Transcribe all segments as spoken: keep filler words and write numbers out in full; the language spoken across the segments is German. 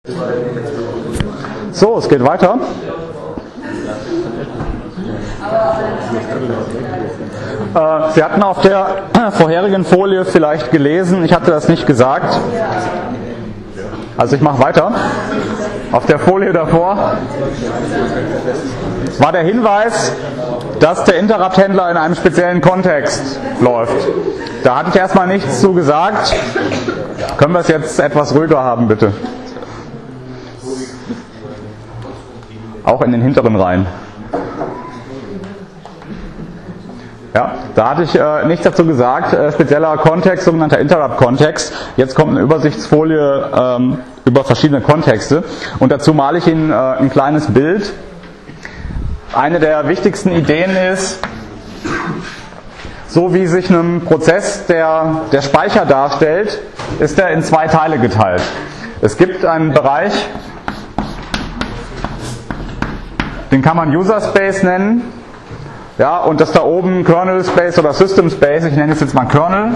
So, es geht weiter. Äh, Sie hatten auf der vorherigen Folie vielleicht gelesen, ich hatte das nicht gesagt. Also ich mache weiter. Auf der Folie davor war der Hinweis, dass der Interrupt-Händler in einem speziellen Kontext läuft. Da hatte ich erstmal nichts zu gesagt. Können wir es jetzt etwas ruhiger haben, bitte? Auch in den hinteren Reihen. Ja, da hatte ich äh, nichts dazu gesagt. Äh, spezieller Kontext, sogenannter Interrupt-Kontext. Jetzt kommt eine Übersichtsfolie ähm, über verschiedene Kontexte. Und dazu male ich Ihnen äh, ein kleines Bild. Eine der wichtigsten Ideen ist, so wie sich einem Prozess der, der Speicher darstellt, ist er in zwei Teile geteilt. Es gibt einen Bereich, den kann man User Space nennen. Ja, und das da oben Kernel Space oder System Space, ich nenne es jetzt mal Kernel.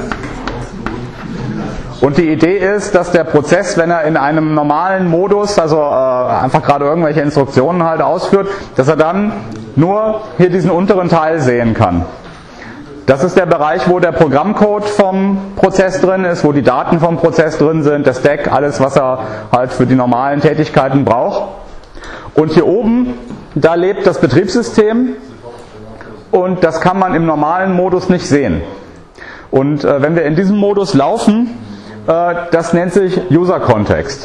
Und die Idee ist, dass der Prozess, wenn er in einem normalen Modus, also äh, einfach gerade irgendwelche Instruktionen halt ausführt, dass er dann nur hier diesen unteren Teil sehen kann. Das ist der Bereich, wo der Programmcode vom Prozess drin ist, wo die Daten vom Prozess drin sind, der Stack, alles, was er halt für die normalen Tätigkeiten braucht. Und hier oben, da lebt das Betriebssystem. Und das kann man im normalen Modus nicht sehen. Und äh, wenn wir in diesem Modus laufen, äh, das nennt sich User-Kontext.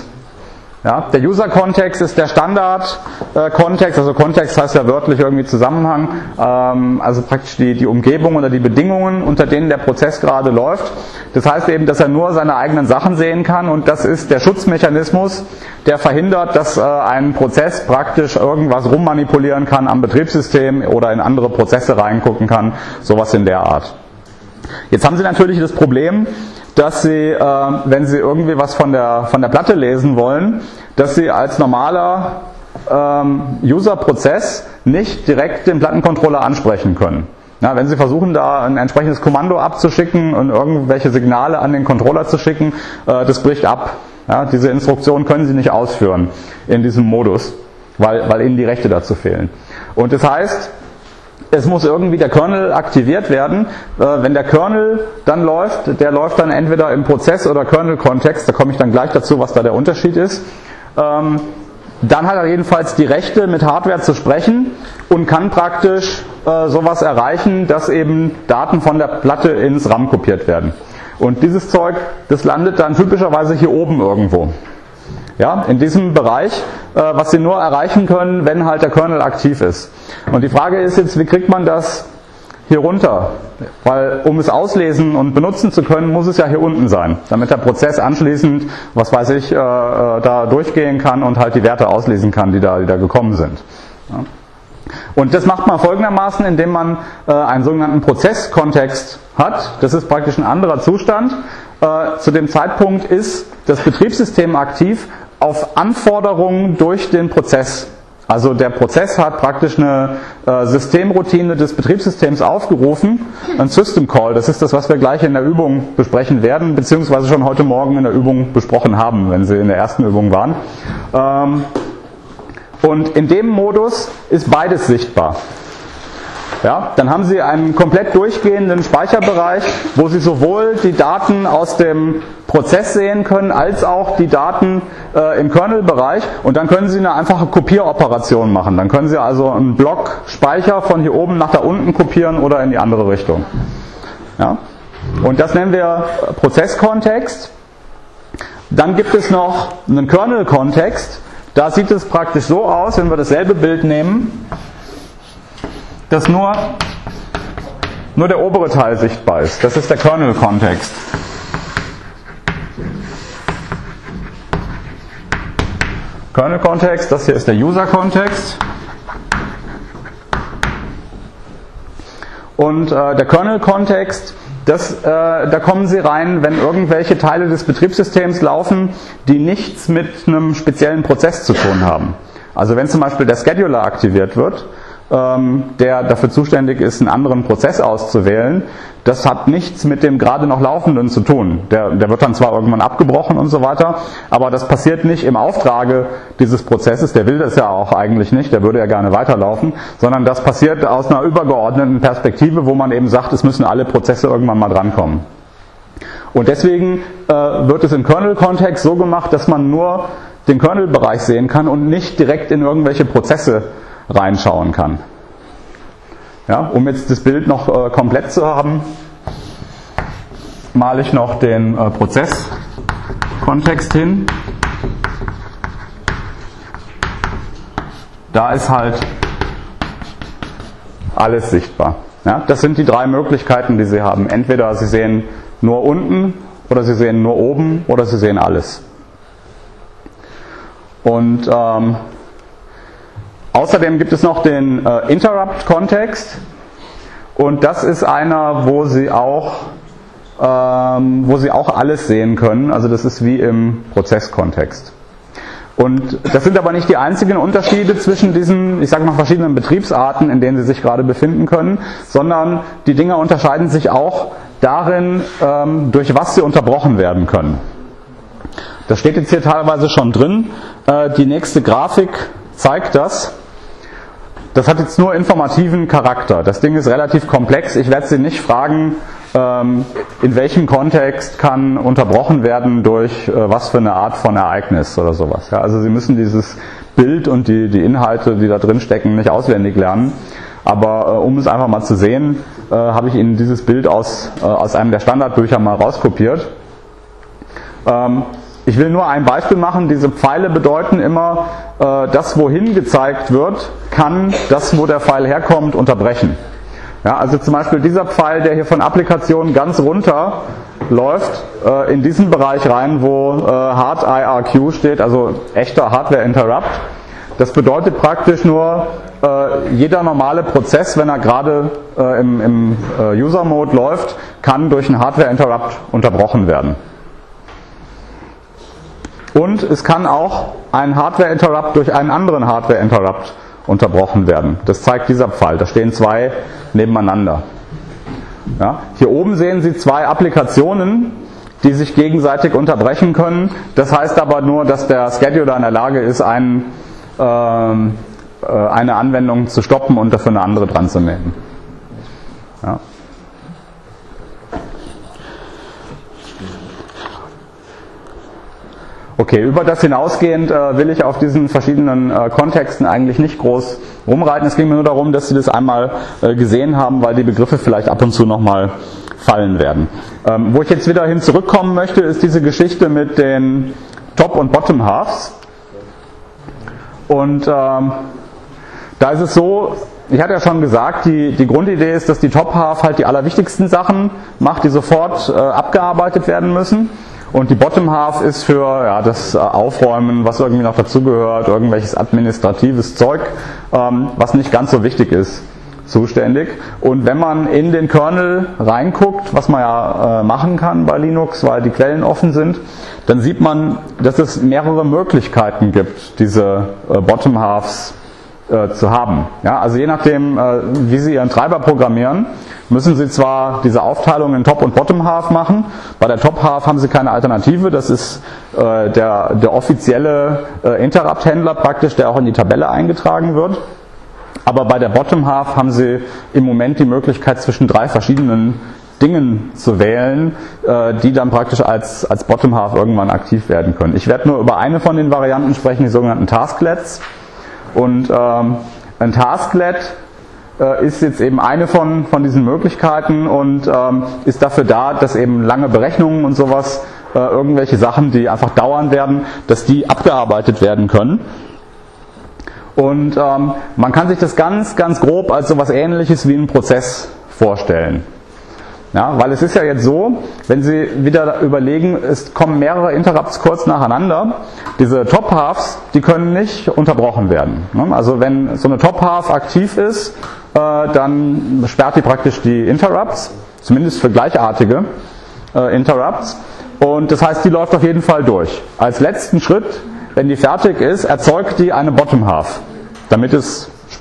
Ja, der User-Kontext ist der Standard-Kontext, äh, also Kontext heißt ja wörtlich irgendwie Zusammenhang, ähm, also praktisch die, die Umgebung oder die Bedingungen, unter denen der Prozess gerade läuft. Das heißt eben, dass er nur seine eigenen Sachen sehen kann und das ist der Schutzmechanismus, der verhindert, dass äh, ein Prozess praktisch irgendwas rummanipulieren kann am Betriebssystem oder in andere Prozesse reingucken kann, sowas in der Art. Jetzt haben Sie natürlich das Problem, dass Sie, äh, wenn Sie irgendwie was von der, von der Platte lesen wollen, dass Sie als normaler ähm, User-Prozess nicht direkt den Plattencontroller ansprechen können. Ja, wenn Sie versuchen, da ein entsprechendes Kommando abzuschicken und irgendwelche Signale an den Controller zu schicken, äh, das bricht ab. Ja, diese Instruktion können Sie nicht ausführen in diesem Modus, weil, weil Ihnen die Rechte dazu fehlen. Und das heißt, es muss irgendwie der Kernel aktiviert werden. Wenn der Kernel dann läuft, der läuft dann entweder im Prozess- oder Kernel-Kontext, da komme ich dann gleich dazu, was da der Unterschied ist. Dann hat er jedenfalls die Rechte, mit Hardware zu sprechen und kann praktisch sowas erreichen, dass eben Daten von der Platte ins RAM kopiert werden. Und dieses Zeug, das landet dann typischerweise hier oben irgendwo. Ja, in diesem Bereich, äh, was Sie nur erreichen können, wenn halt der Kernel aktiv ist. Und die Frage ist jetzt, wie kriegt man das hier runter? Weil um es auslesen und benutzen zu können, muss es ja hier unten sein, damit der Prozess anschließend, was weiß ich, äh, da durchgehen kann und halt die Werte auslesen kann, die da, die da gekommen sind. Ja. Und das macht man folgendermaßen, indem man äh, einen sogenannten Prozesskontext hat. Das ist praktisch ein anderer Zustand. Äh, zu dem Zeitpunkt ist das Betriebssystem aktiv auf Anforderungen durch den Prozess. Also der Prozess hat praktisch eine äh, Systemroutine des Betriebssystems aufgerufen, ein System Call, das ist das, was wir gleich in der Übung besprechen werden, beziehungsweise schon heute Morgen in der Übung besprochen haben, wenn Sie in der ersten Übung waren. Ähm, und in dem Modus ist beides sichtbar. Ja, dann haben Sie einen komplett durchgehenden Speicherbereich, wo Sie sowohl die Daten aus dem Prozess sehen können, als auch die Daten äh, im Kernel-Bereich. Und dann können Sie eine einfache Kopieroperation machen. Dann können Sie also einen Block Speicher von hier oben nach da unten kopieren oder in die andere Richtung. Ja? Und das nennen wir Prozesskontext. Dann gibt es noch einen Kernel-Kontext. Da sieht es praktisch so aus, wenn wir dasselbe Bild nehmen, dass nur, nur der obere Teil sichtbar ist. Das ist der Kernel-Kontext. Kernel-Kontext, das hier ist der User-Kontext. Und äh, der Kernel-Kontext, das, äh, da kommen Sie rein, wenn irgendwelche Teile des Betriebssystems laufen, die nichts mit einem speziellen Prozess zu tun haben. Also wenn zum Beispiel der Scheduler aktiviert wird, ähm, der dafür zuständig ist, einen anderen Prozess auszuwählen. Das hat nichts mit dem gerade noch Laufenden zu tun. Der, der wird dann zwar irgendwann abgebrochen und so weiter, aber das passiert nicht im Auftrage dieses Prozesses, der will das ja auch eigentlich nicht, der würde ja gerne weiterlaufen, sondern das passiert aus einer übergeordneten Perspektive, wo man eben sagt, es müssen alle Prozesse irgendwann mal drankommen. Und deswegen äh, wird es im Kernel-Kontext so gemacht, dass man nur den Kernel-Bereich sehen kann und nicht direkt in irgendwelche Prozesse reinschauen kann. Ja, um jetzt das Bild noch äh, komplett zu haben, male ich noch den äh, Prozesskontext hin. Da ist halt alles sichtbar. Ja, das sind die drei Möglichkeiten, die Sie haben. Entweder Sie sehen nur unten, oder Sie sehen nur oben, oder Sie sehen alles. Und ähm, außerdem gibt es noch den äh, Interrupt-Kontext, und das ist einer, wo Sie auch, ähm, wo Sie auch alles sehen können. Also das ist wie im Prozesskontext. Und das sind aber nicht die einzigen Unterschiede zwischen diesen, ich sage mal, verschiedenen Betriebsarten, in denen Sie sich gerade befinden können, sondern die Dinge unterscheiden sich auch darin, ähm, durch was sie unterbrochen werden können. Das steht jetzt hier teilweise schon drin. Äh, die nächste Grafik zeigt das. Das hat jetzt nur informativen Charakter. Das Ding ist relativ komplex. Ich werde Sie nicht fragen, ähm, in welchem Kontext kann unterbrochen werden durch äh, was für eine Art von Ereignis oder sowas. Ja, also Sie müssen dieses Bild und die, die Inhalte, die da drin stecken, nicht auswendig lernen. Aber äh, um es einfach mal zu sehen, äh, habe ich Ihnen dieses Bild aus, äh, aus einem der Standardbücher mal rauskopiert. Ähm, Ich will nur ein Beispiel machen. Diese Pfeile bedeuten immer, äh, das, wohin gezeigt wird, kann das, wo der Pfeil herkommt, unterbrechen. Ja, also zum Beispiel dieser Pfeil, der hier von Applikationen ganz runter läuft, äh, in diesen Bereich rein, wo äh, Hard I R Q steht, also echter Hardware Interrupt. Das bedeutet praktisch nur, äh, jeder normale Prozess, wenn er gerade äh, im, im äh, User-Mode läuft, kann durch einen Hardware Interrupt unterbrochen werden. Und es kann auch ein Hardware-Interrupt durch einen anderen Hardware-Interrupt unterbrochen werden. Das zeigt dieser Pfeil. Da stehen zwei nebeneinander. Ja, hier oben sehen Sie zwei Applikationen, die sich gegenseitig unterbrechen können. Das heißt aber nur, dass der Scheduler in der Lage ist, einen, äh, eine Anwendung zu stoppen und dafür eine andere dran zu nehmen. Ja. Okay, über das hinausgehend äh, will ich auf diesen verschiedenen äh, Kontexten eigentlich nicht groß rumreiten. Es ging mir nur darum, dass Sie das einmal äh, gesehen haben, weil die Begriffe vielleicht ab und zu nochmal fallen werden. Ähm, wo ich jetzt wieder hin zurückkommen möchte, ist diese Geschichte mit den Top- und Bottom-Halves. Und ähm, da ist es so, ich hatte ja schon gesagt, die, die Grundidee ist, dass die Top-Half halt die allerwichtigsten Sachen macht, die sofort äh, abgearbeitet werden müssen. Und die Bottom Half ist für ja, das Aufräumen, was irgendwie noch dazugehört, irgendwelches administratives Zeug, ähm, was nicht ganz so wichtig ist, zuständig. Und wenn man in den Kernel reinguckt, was man ja äh, machen kann bei Linux, weil die Quellen offen sind, dann sieht man, dass es mehrere Möglichkeiten gibt, diese äh, Bottom Halves äh, zu haben. Ja, also je nachdem, äh, wie Sie Ihren Treiber programmieren, müssen Sie zwar diese Aufteilung in Top- und Bottom-Half machen. Bei der Top-Half haben Sie keine Alternative. Das ist äh, der, der offizielle äh, Interrupt-Händler praktisch, der auch in die Tabelle eingetragen wird. Aber bei der Bottom-Half haben Sie im Moment die Möglichkeit, zwischen drei verschiedenen Dingen zu wählen, äh, die dann praktisch als, als Bottom-Half irgendwann aktiv werden können. Ich werde nur über eine von den Varianten sprechen, die sogenannten Tasklets. Und ähm, ein Tasklet ist jetzt eben eine von, von diesen Möglichkeiten und ähm, ist dafür da, dass eben lange Berechnungen und sowas, äh, irgendwelche Sachen, die einfach dauern werden, dass die abgearbeitet werden können. Und ähm, man kann sich das ganz, ganz grob als sowas Ähnliches wie einen Prozess vorstellen. Ja, weil es ist ja jetzt so, wenn Sie wieder überlegen, es kommen mehrere Interrupts kurz nacheinander, diese Top-Halves, die können nicht unterbrochen werden. Also wenn so eine Top-Half aktiv ist, dann sperrt die praktisch die Interrupts, zumindest für gleichartige Interrupts, und das heißt, die läuft auf jeden Fall durch. Als letzten Schritt, wenn die fertig ist, erzeugt die eine Bottom-Half, damit es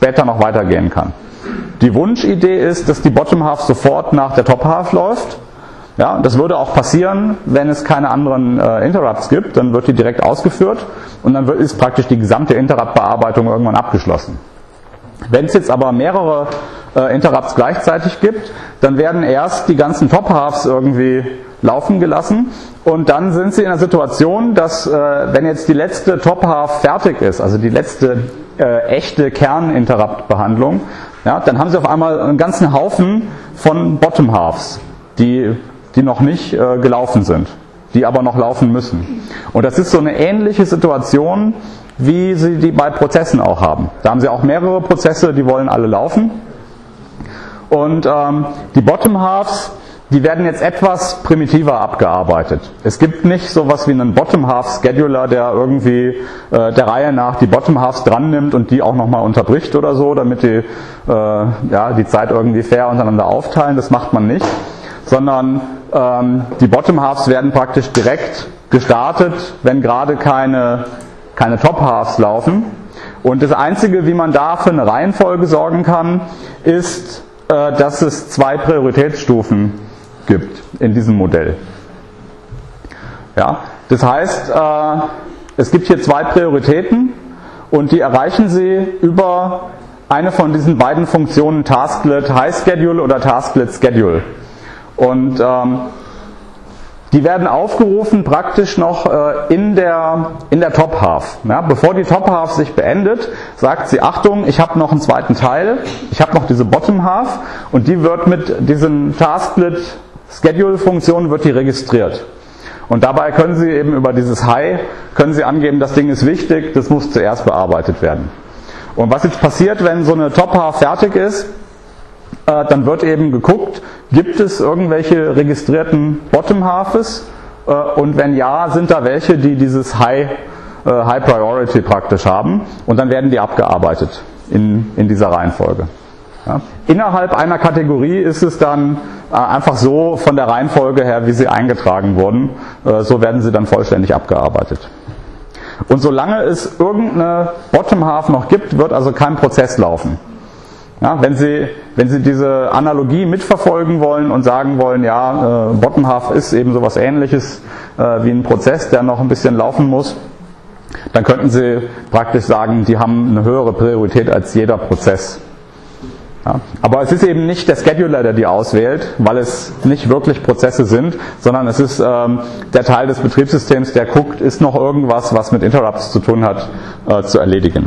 später noch weitergehen kann. Die Wunschidee ist, dass die Bottom Half sofort nach der Top Half läuft. Ja, das würde auch passieren, wenn es keine anderen äh, Interrupts gibt, dann wird die direkt ausgeführt und dann wird, ist praktisch die gesamte Interrupt-Bearbeitung irgendwann abgeschlossen. Wenn es jetzt aber mehrere äh, Interrupts gleichzeitig gibt, dann werden erst die ganzen Top Halves irgendwie laufen gelassen und dann sind sie in der Situation, dass äh, wenn jetzt die letzte Top Half fertig ist, also die letzte äh, echte Kern-Interrupt-Behandlung, ja, dann haben sie auf einmal einen ganzen Haufen von Bottom Halves, die, die noch nicht äh, gelaufen sind, die aber noch laufen müssen. Und das ist so eine ähnliche Situation, wie sie die bei Prozessen auch haben. Da haben sie auch mehrere Prozesse, die wollen alle laufen. Und ähm, die Bottom Halves, die werden jetzt etwas primitiver abgearbeitet. Es gibt nicht sowas wie einen Bottom Half Scheduler, der irgendwie äh, der Reihe nach die Bottom Halves dran nimmt und die auch nochmal unterbricht oder so, damit die, äh, ja, die Zeit irgendwie fair untereinander aufteilen. Das macht man nicht. Sondern ähm, die Bottom Halves werden praktisch direkt gestartet, wenn gerade keine, keine Top Halves laufen. Und das Einzige, wie man da für eine Reihenfolge sorgen kann, ist, äh, dass es zwei Prioritätsstufen gibt in diesem Modell. Ja, das heißt, äh, es gibt hier zwei Prioritäten und die erreichen Sie über eine von diesen beiden Funktionen Tasklet High Schedule oder Tasklet Schedule. Und ähm, die werden aufgerufen praktisch noch äh, in der, in der Top Half. Ja, bevor die Top Half sich beendet, sagt sie, Achtung, ich habe noch einen zweiten Teil, ich habe noch diese Bottom Half und die wird mit diesen Tasklet Schedule Funktion wird die registriert. Und dabei können Sie eben über dieses High, können Sie angeben, das Ding ist wichtig, das muss zuerst bearbeitet werden. Und was jetzt passiert, wenn so eine Top Half fertig ist, äh, dann wird eben geguckt, gibt es irgendwelche registrierten Bottom Halves? Äh, und wenn ja, sind da welche, die dieses High, äh, High Priority praktisch haben? Und dann werden die abgearbeitet in, in dieser Reihenfolge. Ja. Innerhalb einer Kategorie ist es dann äh, einfach so von der Reihenfolge her, wie sie eingetragen wurden, äh, so werden sie dann vollständig abgearbeitet. Und solange es irgendeine Bottom Half noch gibt, wird also kein Prozess laufen. Ja, wenn Sie, wenn Sie diese Analogie mitverfolgen wollen und sagen wollen, ja, äh, Bottom Half ist eben sowas Ähnliches äh, wie ein Prozess, der noch ein bisschen laufen muss, dann könnten Sie praktisch sagen, die haben eine höhere Priorität als jeder Prozess. Ja, aber es ist eben nicht der Scheduler, der die auswählt, weil es nicht wirklich Prozesse sind, sondern es ist ähm, der Teil des Betriebssystems, der guckt, ist noch irgendwas, was mit Interrupts zu tun hat, äh, zu erledigen.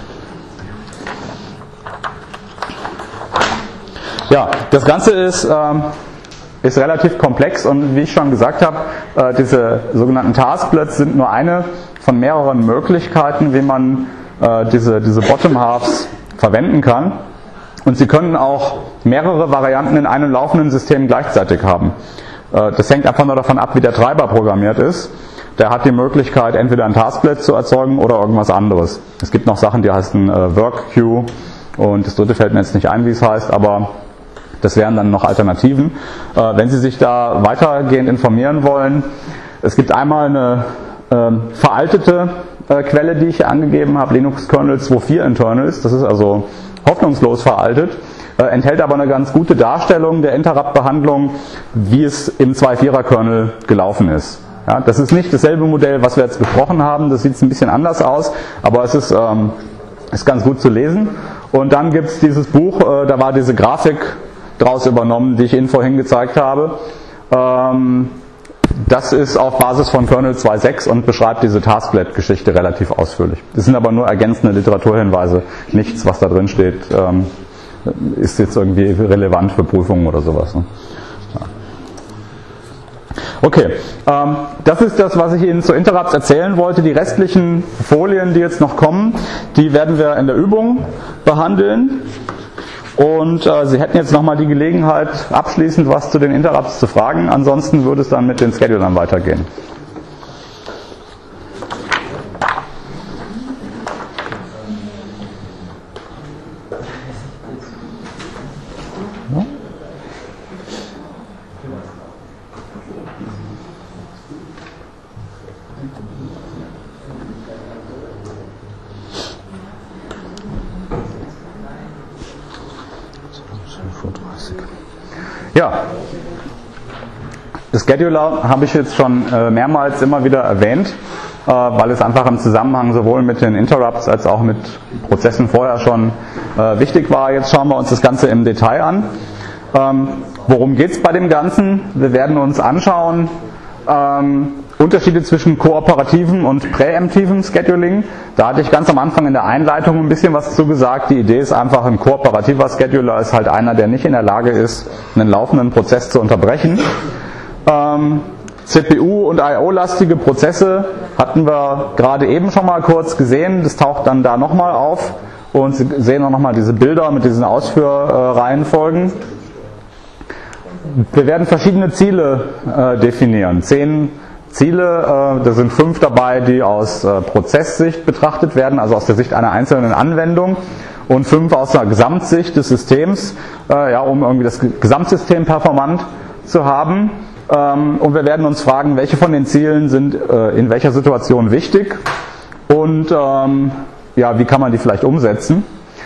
Ja, das Ganze ist, ähm, ist relativ komplex und wie ich schon gesagt habe, äh, diese sogenannten Tasklets sind nur eine von mehreren Möglichkeiten, wie man äh, diese, diese Bottom Halves verwenden kann. Und Sie können auch mehrere Varianten in einem laufenden System gleichzeitig haben. Das hängt einfach nur davon ab, wie der Treiber programmiert ist. Der hat die Möglichkeit, entweder ein Tasklet zu erzeugen oder irgendwas anderes. Es gibt noch Sachen, die heißen Work Queue und das dritte fällt mir jetzt nicht ein, wie es heißt, aber das wären dann noch Alternativen. Wenn Sie sich da weitergehend informieren wollen, es gibt einmal eine äh, veraltete äh, Quelle, die ich hier angegeben habe, Linux Kernel zwei Punkt vier Internals, das ist also hoffnungslos veraltet, äh, enthält aber eine ganz gute Darstellung der Interrupt-Behandlung, wie es im zwei Punkt vierer Kernel gelaufen ist. Ja, das ist nicht dasselbe Modell, was wir jetzt besprochen haben, das sieht ein bisschen anders aus, aber es ist, ähm, ist ganz gut zu lesen. Und dann gibt es dieses Buch, äh, da war diese Grafik draus übernommen, die ich Ihnen vorhin gezeigt habe. Ähm, das ist auf Basis von Kernel zwei Punkt sechs und beschreibt diese Tasklet-Geschichte relativ ausführlich. Das sind aber nur ergänzende Literaturhinweise. Nichts, was da drin steht, ähm, ist jetzt irgendwie relevant für Prüfungen oder sowas. Ne? Ja. Okay, ähm, das ist das, was ich Ihnen zu Interrupts erzählen wollte. Die restlichen Folien, die jetzt noch kommen, die werden wir in der Übung behandeln. Und äh, Sie hätten jetzt nochmal die Gelegenheit, abschließend was zu den Interrupts zu fragen. Ansonsten würde es dann mit den Schedulern weitergehen. Ja. Ja, Scheduler habe ich jetzt schon äh, mehrmals immer wieder erwähnt, äh, weil es einfach im Zusammenhang sowohl mit den Interrupts als auch mit Prozessen vorher schon äh, wichtig war. Jetzt schauen wir uns das Ganze im Detail an. Ähm, worum geht es bei dem Ganzen? Wir werden uns anschauen ähm, Unterschiede zwischen kooperativem und präemptivem Scheduling. Da hatte ich ganz am Anfang in der Einleitung ein bisschen was zu gesagt. Die Idee ist einfach, ein kooperativer Scheduler ist halt einer, der nicht in der Lage ist, einen laufenden Prozess zu unterbrechen. Ähm, C P U- und I O-lastige Prozesse hatten wir gerade eben schon mal kurz gesehen. Das taucht dann da nochmal auf. Und Sie sehen auch nochmal diese Bilder mit diesen Ausführreihenfolgen. Wir werden verschiedene Ziele äh, definieren. Zehn Ziele, äh, da sind fünf dabei, die aus äh, Prozesssicht betrachtet werden, also aus der Sicht einer einzelnen Anwendung, und fünf aus der Gesamtsicht des Systems, äh, ja, um irgendwie das Gesamtsystem performant zu haben. Ähm, und wir werden uns fragen, welche von den Zielen sind äh, in welcher Situation wichtig und ähm, ja, wie kann man die vielleicht umsetzen.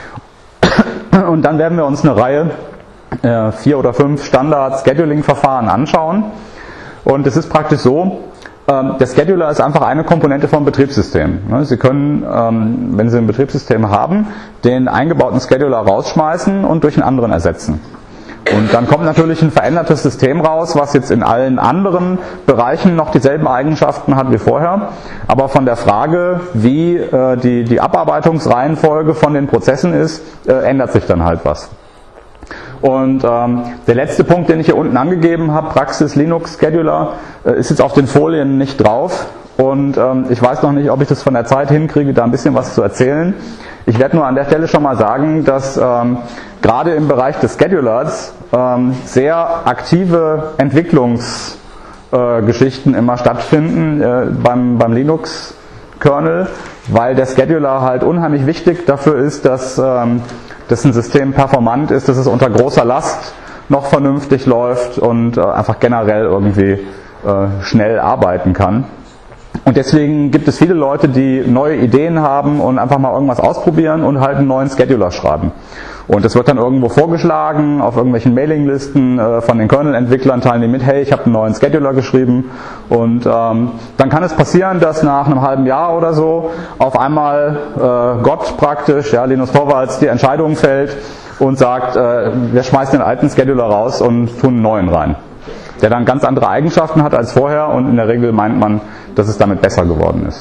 Und dann werden wir uns eine Reihe äh, vier oder fünf Standard-Scheduling-Verfahren anschauen. Und es ist praktisch so, ähm, der Scheduler ist einfach eine Komponente vom Betriebssystem. Ne? Sie können, ähm, wenn Sie ein Betriebssystem haben, den eingebauten Scheduler rausschmeißen und durch einen anderen ersetzen. Und dann kommt natürlich ein verändertes System raus, was jetzt in allen anderen Bereichen noch dieselben Eigenschaften hat wie vorher. Aber von der Frage, wie äh, die, die Abarbeitungsreihenfolge von den Prozessen ist, äh, ändert sich dann halt was. Und ähm, der letzte Punkt, den ich hier unten angegeben habe, Praxis Linux Scheduler, äh, ist jetzt auf den Folien nicht drauf. Und ähm, ich weiß noch nicht, ob ich das von der Zeit hinkriege, da ein bisschen was zu erzählen. Ich werde nur an der Stelle schon mal sagen, dass ähm, gerade im Bereich des Schedulers ähm, sehr aktive Entwicklungsgeschichten äh, immer stattfinden äh, beim, beim Linux-Kernel, weil der Scheduler halt unheimlich wichtig dafür ist, dass, ähm, dass ein System performant ist, dass es unter großer Last noch vernünftig läuft und äh, einfach generell irgendwie äh, schnell arbeiten kann. Und deswegen gibt es viele Leute, die neue Ideen haben und einfach mal irgendwas ausprobieren und halt einen neuen Scheduler schreiben. Und das wird dann irgendwo vorgeschlagen, auf irgendwelchen Mailinglisten äh, von den Kernel-Entwicklern teilen die mit, hey, ich habe einen neuen Scheduler geschrieben. Und ähm, dann kann es passieren, dass nach einem halben Jahr oder so auf einmal äh, Gott praktisch, ja, Linus Torvalds, die Entscheidung fällt und sagt, äh, wir schmeißen den alten Scheduler raus und tun einen neuen rein, der dann ganz andere Eigenschaften hat als vorher, und in der Regel meint man, dass es damit besser geworden ist.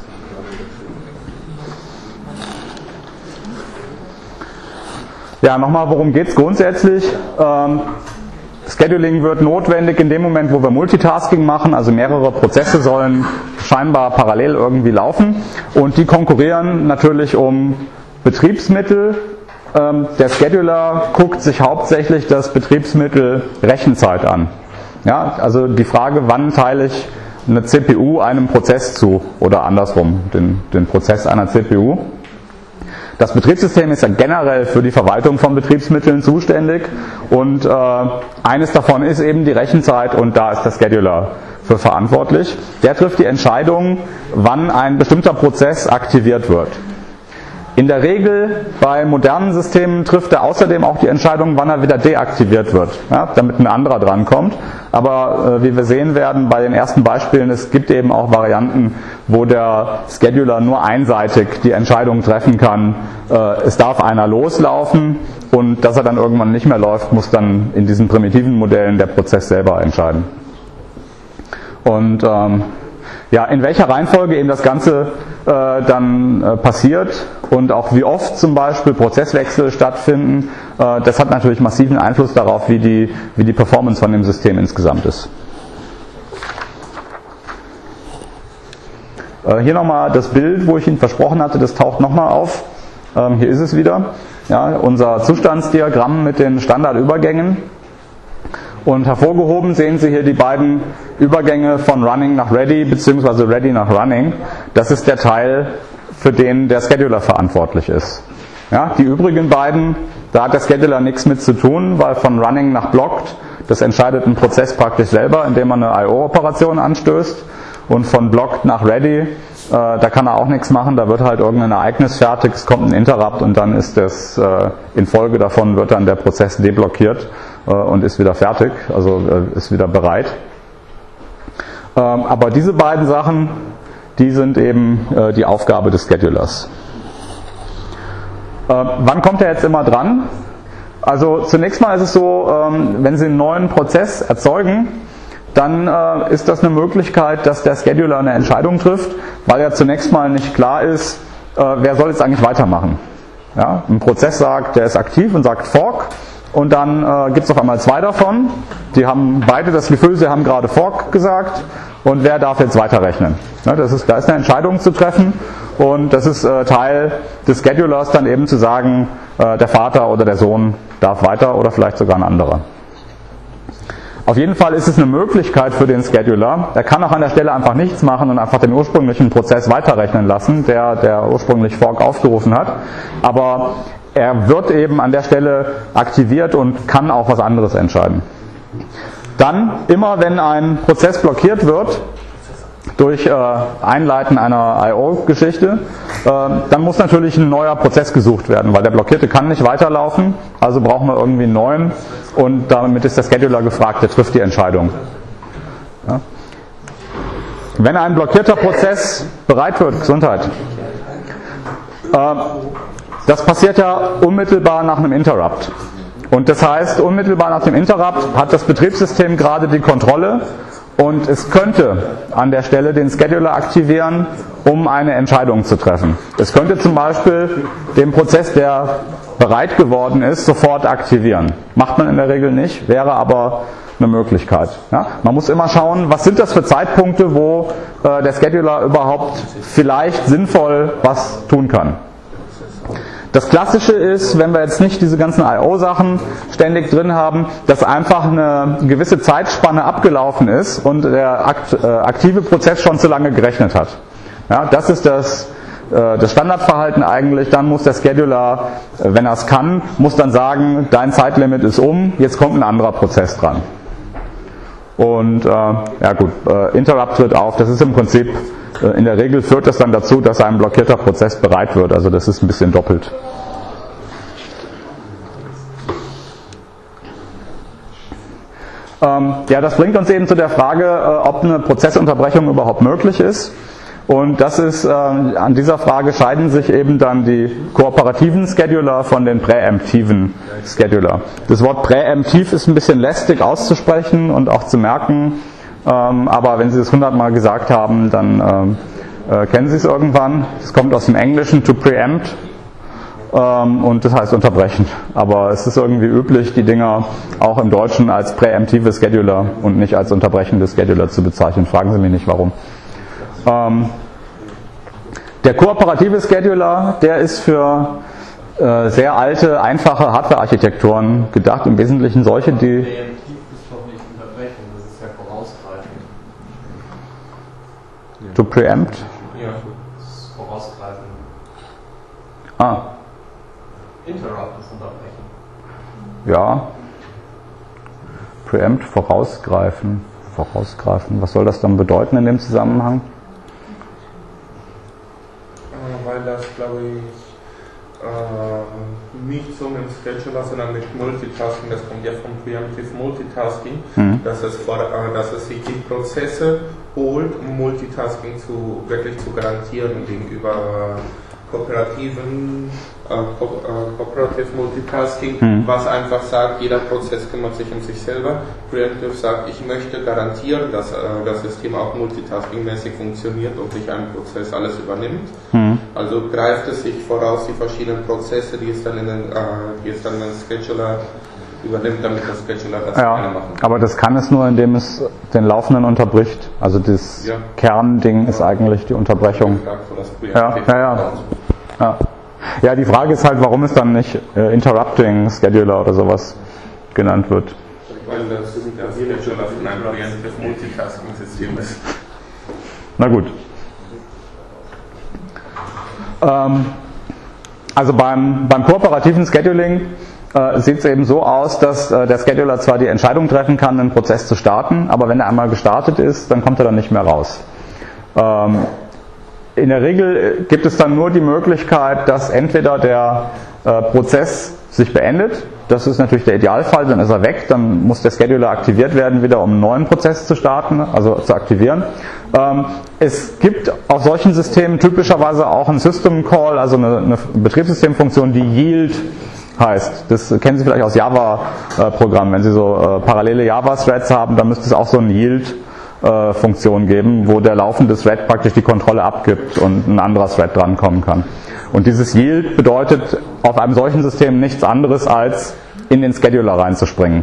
Ja, nochmal, worum geht es grundsätzlich? Ähm, Scheduling wird notwendig in dem Moment, wo wir Multitasking machen, also mehrere Prozesse sollen scheinbar parallel irgendwie laufen, und die konkurrieren natürlich um Betriebsmittel. Ähm, der Scheduler guckt sich hauptsächlich das Betriebsmittel Rechenzeit an. Ja, also die Frage, wann teile ich eine C P U einem Prozess zu oder andersrum, den, den Prozess einer C P U. Das Betriebssystem ist ja generell für die Verwaltung von Betriebsmitteln zuständig, und äh, eines davon ist eben die Rechenzeit, und da ist der Scheduler für verantwortlich. Der trifft die Entscheidung, wann ein bestimmter Prozess aktiviert wird. In der Regel bei modernen Systemen trifft er außerdem auch die Entscheidung, wann er wieder deaktiviert wird, ja, damit ein anderer drankommt. Aber äh, wie wir sehen werden bei den ersten Beispielen, es gibt eben auch Varianten, wo der Scheduler nur einseitig die Entscheidung treffen kann, äh, es darf einer loslaufen, und dass er dann irgendwann nicht mehr läuft, muss dann in diesen primitiven Modellen der Prozess selber entscheiden. Und ähm, ja, in welcher Reihenfolge eben das Ganze äh, dann äh, passiert und auch wie oft zum Beispiel Prozesswechsel stattfinden, äh, das hat natürlich massiven Einfluss darauf, wie die, wie die Performance von dem System insgesamt ist. Äh, hier nochmal das Bild, wo ich Ihnen versprochen hatte, das taucht nochmal auf. Ähm, hier ist es wieder. Ja, unser Zustandsdiagramm mit den Standardübergängen. Und hervorgehoben sehen Sie hier die beiden Übergänge von Running nach Ready bzw. Ready nach Running. Das ist der Teil, für den der Scheduler verantwortlich ist. Ja, die übrigen beiden, da hat der Scheduler nichts mit zu tun, weil von Running nach Blocked, das entscheidet ein Prozess praktisch selber, indem man eine I O-Operation anstößt. Und von Blocked nach Ready, äh, da kann er auch nichts machen, da wird halt irgendein Ereignis fertig, es kommt ein Interrupt, und dann ist das, äh, in Folge davon wird dann der Prozess deblockiert. äh, und ist wieder fertig, also äh, ist wieder bereit. Ähm, aber diese beiden Sachen, die sind eben äh, die Aufgabe des Schedulers. Äh, wann kommt er jetzt immer dran? Also zunächst mal ist es so, ähm, wenn Sie einen neuen Prozess erzeugen, dann äh, ist das eine Möglichkeit, dass der Scheduler eine Entscheidung trifft, weil ja zunächst mal nicht klar ist, äh, wer soll jetzt eigentlich weitermachen. Ja, ein Prozess sagt, der ist aktiv und sagt Fork, und dann äh, gibt es auf einmal zwei davon, die haben beide das Gefühl, sie haben gerade Fork gesagt, und wer darf jetzt weiterrechnen. Ja, das ist, da ist eine Entscheidung zu treffen, und das ist äh, Teil des Schedulers, dann eben zu sagen, äh, der Vater oder der Sohn darf weiter oder vielleicht sogar ein anderer. Auf jeden Fall ist es eine Möglichkeit für den Scheduler. Er kann auch an der Stelle einfach nichts machen und einfach den ursprünglichen Prozess weiterrechnen lassen, der, der ursprünglich Fork aufgerufen hat. Aber er wird eben an der Stelle aktiviert und kann auch was anderes entscheiden. Dann, immer wenn ein Prozess blockiert wird, durch äh, Einleiten einer I O-Geschichte, äh, dann muss natürlich ein neuer Prozess gesucht werden, weil der blockierte kann nicht weiterlaufen, also brauchen wir irgendwie einen neuen, und damit ist der Scheduler gefragt, der trifft die Entscheidung. Ja. Wenn ein blockierter Prozess bereit wird, Gesundheit, äh, das passiert ja unmittelbar nach einem Interrupt. Und das heißt, unmittelbar nach dem Interrupt hat das Betriebssystem gerade die Kontrolle, und es könnte an der Stelle den Scheduler aktivieren, um eine Entscheidung zu treffen. Es könnte zum Beispiel den Prozess, der bereit geworden ist, sofort aktivieren. Macht man in der Regel nicht, wäre aber eine Möglichkeit. Ja? Man muss immer schauen, was sind das für Zeitpunkte, wo äh, der Scheduler überhaupt vielleicht sinnvoll was tun kann. Das Klassische ist, wenn wir jetzt nicht diese ganzen I O-Sachen ständig drin haben, dass einfach eine gewisse Zeitspanne abgelaufen ist und der akt, äh, aktive Prozess schon zu lange gerechnet hat. Ja, das ist das, äh, das Standardverhalten eigentlich. Dann muss der Scheduler, äh, wenn er es kann, muss dann sagen, dein Zeitlimit ist um, jetzt kommt ein anderer Prozess dran. Und äh, ja gut, äh, Interrupt tritt auf. Das ist im Prinzip, äh, in der Regel führt das dann dazu, dass ein blockierter Prozess bereit wird. Also das ist ein bisschen doppelt. Ähm, ja, das bringt uns eben zu der Frage, äh, ob eine Prozessunterbrechung überhaupt möglich ist. Und das ist, äh, an dieser Frage scheiden sich eben dann die kooperativen Scheduler von den präemptiven Scheduler. Das Wort präemptiv ist ein bisschen lästig auszusprechen und auch zu merken, ähm, aber wenn Sie es hundertmal gesagt haben, dann ähm, äh, kennen Sie es irgendwann. Es kommt aus dem Englischen, to preempt, ähm, und das heißt unterbrechen. Aber es ist irgendwie üblich, die Dinger auch im Deutschen als präemptive Scheduler und nicht als unterbrechende Scheduler zu bezeichnen. Fragen Sie mich nicht, warum. Ähm, der kooperative Scheduler, der ist für äh, sehr alte, einfache Hardware-Architekturen gedacht, im Wesentlichen solche, die... Präemptiv ist doch nicht unterbrechen, das ist ja vorausgreifend. To preempt? Ja, das ist vorausgreifend. Ah. Interrupt ist unterbrechen. Ja. Preempt, vorausgreifen. Vorausgreifen, was soll das dann bedeuten in dem Zusammenhang? Weil das, glaube ich, äh, nicht so mit Scheduler, sondern mit Multitasking, das kommt ja vom Preemptive Multitasking, mhm. dass, es vor, äh, dass es sich die Prozesse holt, um Multitasking zu, wirklich zu garantieren gegenüber kooperativen äh, Ko äh, Cooperative Multitasking, mhm. was einfach sagt, jeder Prozess kümmert sich um sich selber. Preemptive sagt, ich möchte garantieren, dass äh, das System auch multitasking-mäßig funktioniert und nicht ein Prozess alles übernimmt. Mhm. Also greift es sich voraus die verschiedenen Prozesse, die es dann in den, äh, die es dann in den Scheduler übernimmt, damit das Scheduler das ja, gerne machen kann. Aber das kann es nur, indem es den Laufenden unterbricht. Also das ja. Kernding ist eigentlich die Unterbrechung. Ja, ja, ja. Ja. Ja, die Frage ist halt, warum es dann nicht äh, Interrupting Scheduler oder sowas genannt wird. Weil das das Scheduler von einem Preemptive Multitasking-System ist. Na gut. Ähm, also beim, beim kooperativen Scheduling äh, sieht es eben so aus, dass äh, der Scheduler zwar die Entscheidung treffen kann, einen Prozess zu starten, aber wenn er einmal gestartet ist, dann kommt er dann nicht mehr raus. Ähm, In der Regel gibt es dann nur die Möglichkeit, dass entweder der äh, Prozess sich beendet, das ist natürlich der Idealfall, dann ist er weg, dann muss der Scheduler aktiviert werden, wieder um einen neuen Prozess zu starten, also zu aktivieren. Ähm, es gibt auf solchen Systemen typischerweise auch einen System Call, also eine, eine Betriebssystemfunktion, die Yield heißt. Das kennen Sie vielleicht aus Java-Programmen. Wenn Sie so äh, parallele Java-Threads haben, dann müsste es auch so eine Yield-Funktion geben, wo der laufende Thread praktisch die Kontrolle abgibt und ein anderer Thread drankommen kann. Und dieses Yield bedeutet auf einem solchen System nichts anderes, als in den Scheduler reinzuspringen.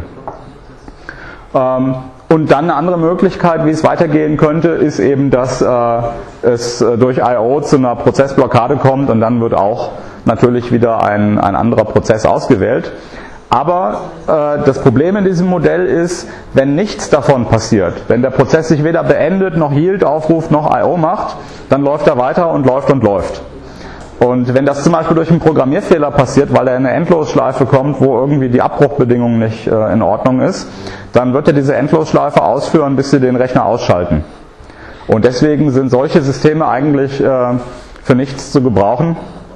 Ähm, und dann eine andere Möglichkeit, wie es weitergehen könnte, ist eben, dass äh, es durch I O zu einer Prozessblockade kommt und dann wird auch natürlich wieder ein, ein anderer Prozess ausgewählt. Aber äh, das Problem in diesem Modell ist, wenn nichts davon passiert, wenn der Prozess sich weder beendet, noch Yield aufruft, noch I O macht, dann läuft er weiter und läuft und läuft. Und wenn das zum Beispiel durch einen Programmierfehler passiert, weil er in eine Endlosschleife kommt, wo irgendwie die Abbruchbedingung nicht äh, in Ordnung ist, dann wird er diese Endlosschleife ausführen, bis Sie den Rechner ausschalten. Und deswegen sind solche Systeme eigentlich äh, für nichts zu gebrauchen.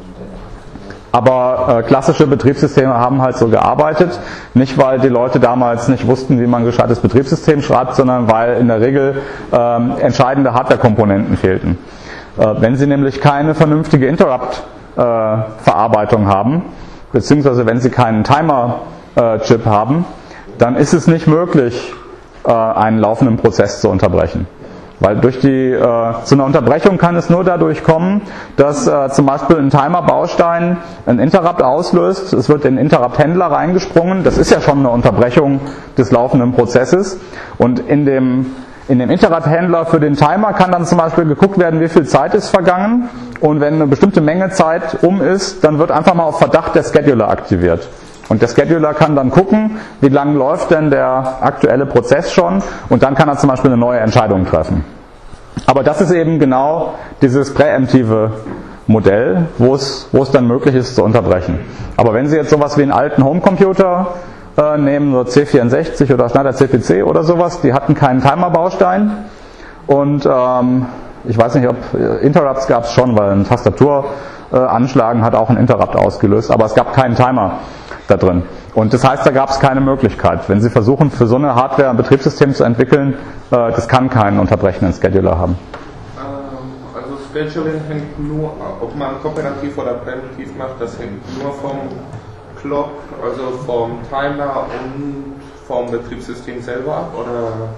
Aber äh, klassische Betriebssysteme haben halt so gearbeitet, nicht weil die Leute damals nicht wussten, wie man ein gescheites Betriebssystem schreibt, sondern weil in der Regel äh, entscheidende Hardware-Komponenten fehlten. Äh, wenn Sie nämlich keine vernünftige Interrupt-Verarbeitung äh, haben, beziehungsweise wenn Sie keinen Timer-Chip äh, haben, dann ist es nicht möglich, äh, einen laufenden Prozess zu unterbrechen. Weil durch die, äh, zu einer Unterbrechung kann es nur dadurch kommen, dass äh, zum Beispiel ein Timer-Baustein ein Interrupt auslöst, es wird in den Interrupt-Händler reingesprungen, das ist ja schon eine Unterbrechung des laufenden Prozesses, und in dem, in dem Interrupt-Händler für den Timer kann dann zum Beispiel geguckt werden, wie viel Zeit ist vergangen, und wenn eine bestimmte Menge Zeit um ist, dann wird einfach mal auf Verdacht der Scheduler aktiviert. Und der Scheduler kann dann gucken, wie lang läuft denn der aktuelle Prozess schon, und dann kann er zum Beispiel eine neue Entscheidung treffen. Aber das ist eben genau dieses präemptive Modell, wo es, wo es dann möglich ist zu unterbrechen. Aber wenn Sie jetzt sowas wie einen alten Homecomputer äh, nehmen, so C vierundsechzig oder Schneider C P C oder sowas, die hatten keinen Timer-Baustein, und ähm, ich weiß nicht, ob Interrupts gab es schon, weil ein Tastaturanschlagen äh, hat auch einen Interrupt ausgelöst, aber es gab keinen Timer da drin. Und das heißt, da gab es keine Möglichkeit. Wenn Sie versuchen, für so eine Hardware ein Betriebssystem zu entwickeln, äh, das kann keinen unterbrechenden Scheduler haben. Also Scheduling hängt nur, ob man kooperativ oder präventiv macht, das hängt nur vom Clock, also vom Timer und vom Betriebssystem selber ab, oder?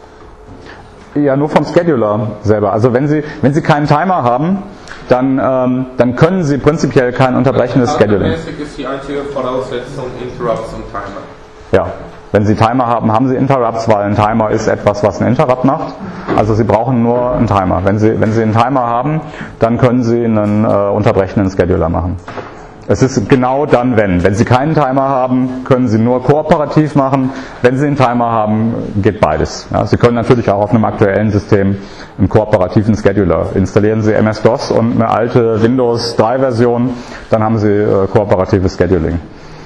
Ja, nur vom Scheduler selber. Also wenn Sie, wenn Sie keinen Timer haben, dann, ähm, dann können Sie prinzipiell kein unterbrechendes Scheduling. Mäßig ist die einzige Voraussetzung Interrupts und Timer. Ja, wenn Sie Timer haben, haben Sie Interrupts, weil ein Timer ist etwas, was einen Interrupt macht. Also Sie brauchen nur einen Timer. Wenn Sie, wenn Sie einen Timer haben, dann können Sie einen äh, unterbrechenden Scheduler machen. Es ist genau dann, wenn. Wenn Sie keinen Timer haben, können Sie nur kooperativ machen. Wenn Sie einen Timer haben, geht beides. Ja, Sie können natürlich auch auf einem aktuellen System einen kooperativen Scheduler. Installieren Sie M S DOS und eine alte Windows drei Version, dann haben Sie äh, kooperatives Scheduling.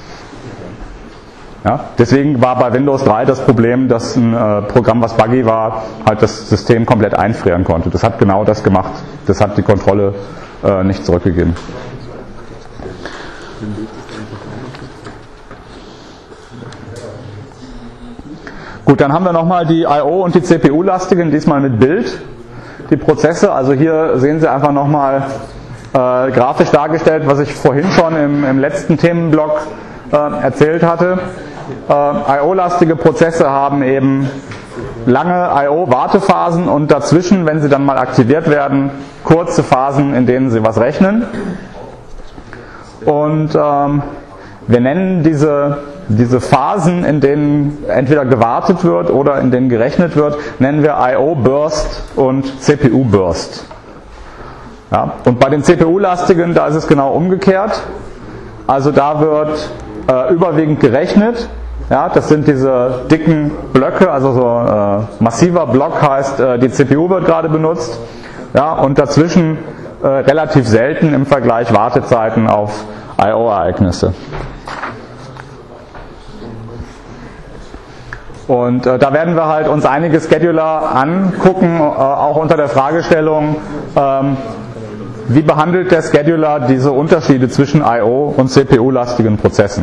Ja, deswegen war bei Windows drei das Problem, dass ein äh, Programm, was buggy war, halt das System komplett einfrieren konnte. Das hat genau das gemacht. Das hat die Kontrolle äh, nicht zurückgegeben. Gut, dann haben wir nochmal die I O und die C P U-lastigen, diesmal mit Bild, die Prozesse. Also hier sehen Sie einfach nochmal äh, grafisch dargestellt, was ich vorhin schon im, im letzten Themenblock äh, erzählt hatte. Äh, I O-lastige Prozesse haben eben lange I O-Wartephasen und dazwischen, wenn sie dann mal aktiviert werden, kurze Phasen, in denen sie was rechnen. Und ähm, wir nennen diese, diese Phasen, in denen entweder gewartet wird oder in denen gerechnet wird, nennen wir I O-Burst und C P U-Burst. Ja, und bei den C P U-lastigen, da ist es genau umgekehrt. Also da wird äh, überwiegend gerechnet. Ja, das sind diese dicken Blöcke, also so äh, massiver Block heißt, äh, die C P U wird gerade benutzt. Ja, und dazwischen äh, relativ selten im Vergleich Wartezeiten auf I O-Ereignisse. Und äh, da werden wir halt uns einige Scheduler angucken, äh, auch unter der Fragestellung, ähm, wie behandelt der Scheduler diese Unterschiede zwischen I O und C P U-lastigen Prozessen?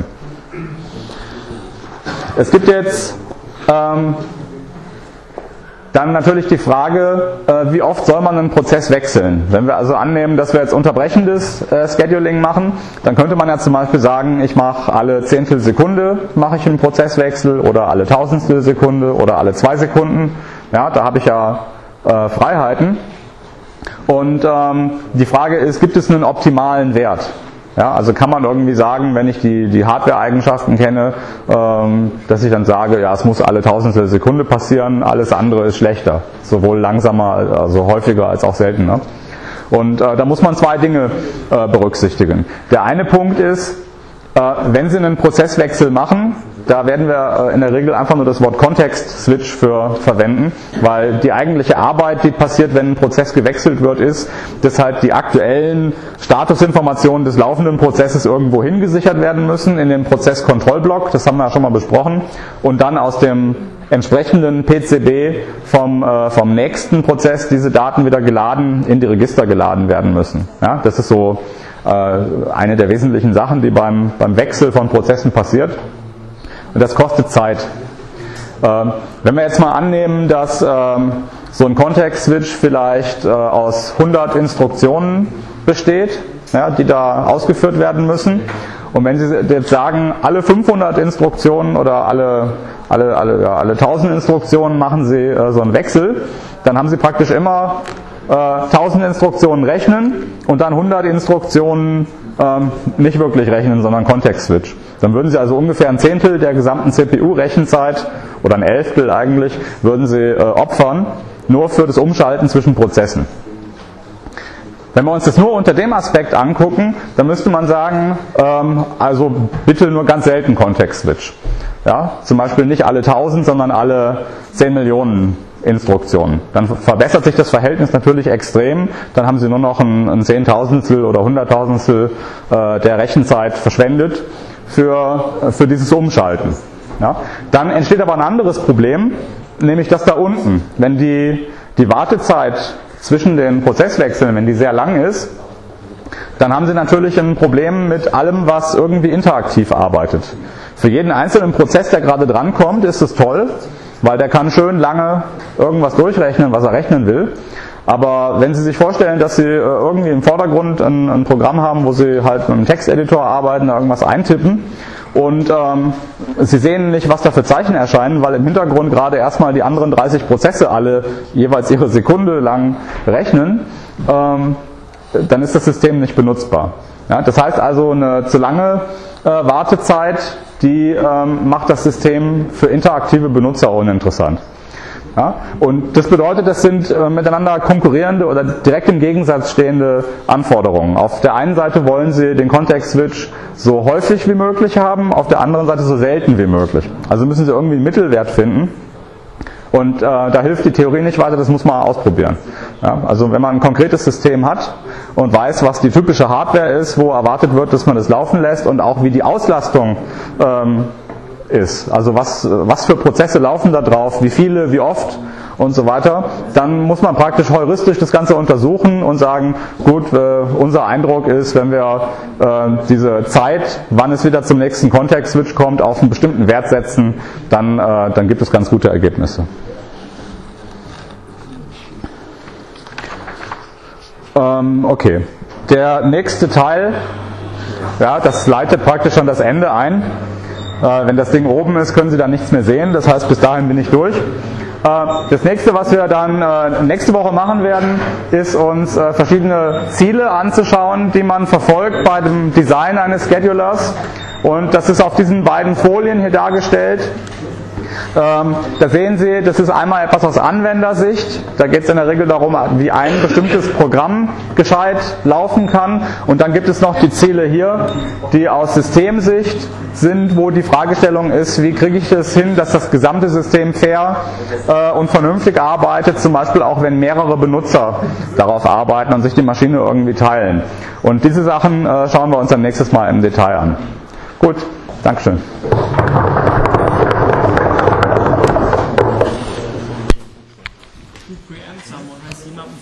Es gibt jetzt ähm, dann natürlich die Frage, äh, wie oft soll man einen Prozess wechseln? Wenn wir also annehmen, dass wir jetzt unterbrechendes äh, Scheduling machen, dann könnte man ja zum Beispiel sagen, ich mache alle Zehntel Sekunde mache ich einen Prozesswechsel oder alle Tausendstel Sekunde oder alle zwei Sekunden. Ja, da habe ich ja äh, Freiheiten. Und ähm, die Frage ist, gibt es einen optimalen Wert? Ja, also kann man irgendwie sagen, wenn ich die, die Hardware-Eigenschaften kenne, ähm, dass ich dann sage, ja, es muss alle Tausendstel Sekunde passieren, alles andere ist schlechter. Sowohl langsamer, also häufiger als auch seltener. Und äh, da muss man zwei Dinge äh, berücksichtigen. Der eine Punkt ist, äh, wenn Sie einen Prozesswechsel machen, da werden wir in der Regel einfach nur das Wort Context-Switch für verwenden, weil die eigentliche Arbeit, die passiert, wenn ein Prozess gewechselt wird, ist, dass halt die aktuellen Statusinformationen des laufenden Prozesses irgendwo hingesichert werden müssen in den Prozesskontrollblock, das haben wir ja schon mal besprochen, und dann aus dem entsprechenden P C B vom, äh, vom nächsten Prozess diese Daten wieder geladen, in die Register geladen werden müssen. Ja, das ist so äh, eine der wesentlichen Sachen, die beim, beim Wechsel von Prozessen passiert. Und das kostet Zeit. Ähm, wenn wir jetzt mal annehmen, dass ähm, so ein Context-Switch vielleicht äh, aus hundert Instruktionen besteht, ja, die da ausgeführt werden müssen. Und wenn Sie jetzt sagen, alle fünfhundert Instruktionen oder alle, alle, alle, ja, alle tausend Instruktionen machen Sie äh, so einen Wechsel, dann haben Sie praktisch immer äh, tausend Instruktionen rechnen und dann hundert Instruktionen ähm, nicht wirklich rechnen, sondern Context-Switch. Dann würden Sie also ungefähr ein Zehntel der gesamten C P U-Rechenzeit oder ein Elftel eigentlich, würden Sie äh, opfern, nur für das Umschalten zwischen Prozessen. Wenn wir uns das nur unter dem Aspekt angucken, dann müsste man sagen, ähm, also bitte nur ganz selten Context-Switch. Ja, zum Beispiel nicht alle tausend, sondern alle zehn Millionen Instruktionen. Dann verbessert sich das Verhältnis natürlich extrem. Dann haben Sie nur noch ein, ein Zehntausendstel oder Hunderttausendstel äh, der Rechenzeit verschwendet für, für dieses Umschalten. Ja. Dann entsteht aber ein anderes Problem, nämlich das da unten. Wenn die, die Wartezeit zwischen den Prozesswechseln, wenn die sehr lang ist, dann haben Sie natürlich ein Problem mit allem, was irgendwie interaktiv arbeitet. Für jeden einzelnen Prozess, der gerade drankommt, ist es toll, weil der kann schön lange irgendwas durchrechnen, was er rechnen will. Aber wenn Sie sich vorstellen, dass Sie irgendwie im Vordergrund ein, ein Programm haben, wo Sie halt mit einem Texteditor arbeiten, da irgendwas eintippen und ähm, Sie sehen nicht, was da für Zeichen erscheinen, weil im Hintergrund gerade erstmal die anderen dreißig Prozesse alle jeweils ihre Sekunde lang rechnen, ähm, dann ist das System nicht benutzbar. Ja, das heißt also, eine zu lange äh, Wartezeit, die ähm, macht das System für interaktive Benutzer uninteressant. Ja, und das bedeutet, das sind äh, miteinander konkurrierende oder direkt im Gegensatz stehende Anforderungen. Auf der einen Seite wollen Sie den Context-Switch so häufig wie möglich haben, auf der anderen Seite so selten wie möglich. Also müssen Sie irgendwie einen Mittelwert finden. Und äh, da hilft die Theorie nicht weiter, das muss man ausprobieren. Ja, also wenn man ein konkretes System hat und weiß, was die typische Hardware ist, wo erwartet wird, dass man das laufen lässt und auch wie die Auslastung ähm, ist, also was, was für Prozesse laufen da drauf, wie viele, wie oft und so weiter, dann muss man praktisch heuristisch das Ganze untersuchen und sagen, gut, äh, unser Eindruck ist, wenn wir äh, diese Zeit, wann es wieder zum nächsten Context-Switch kommt, auf einen bestimmten Wert setzen, dann, äh, dann gibt es ganz gute Ergebnisse. Ähm, okay, der nächste Teil, ja, das leitet praktisch an das Ende ein. Äh, wenn das Ding oben ist, können Sie dann nichts mehr sehen, das heißt, bis dahin bin ich durch. Das nächste, was wir dann äh, nächste Woche machen werden, ist uns äh, verschiedene Ziele anzuschauen, die man verfolgt bei dem Design eines Schedulers. Und das ist auf diesen beiden Folien hier dargestellt. Ähm, da sehen Sie, das ist einmal etwas aus Anwendersicht. Da geht es in der Regel darum, wie ein bestimmtes Programm gescheit laufen kann. Und dann gibt es noch die Ziele hier, die aus Systemsicht sind, wo die Fragestellung ist, wie kriege ich das hin, dass das gesamte System fair äh, und vernünftig arbeitet, zum Beispiel auch wenn mehrere Benutzer darauf arbeiten und sich die Maschine irgendwie teilen. Und diese Sachen äh, schauen wir uns dann nächstes Mal im Detail an. Gut, Dankeschön.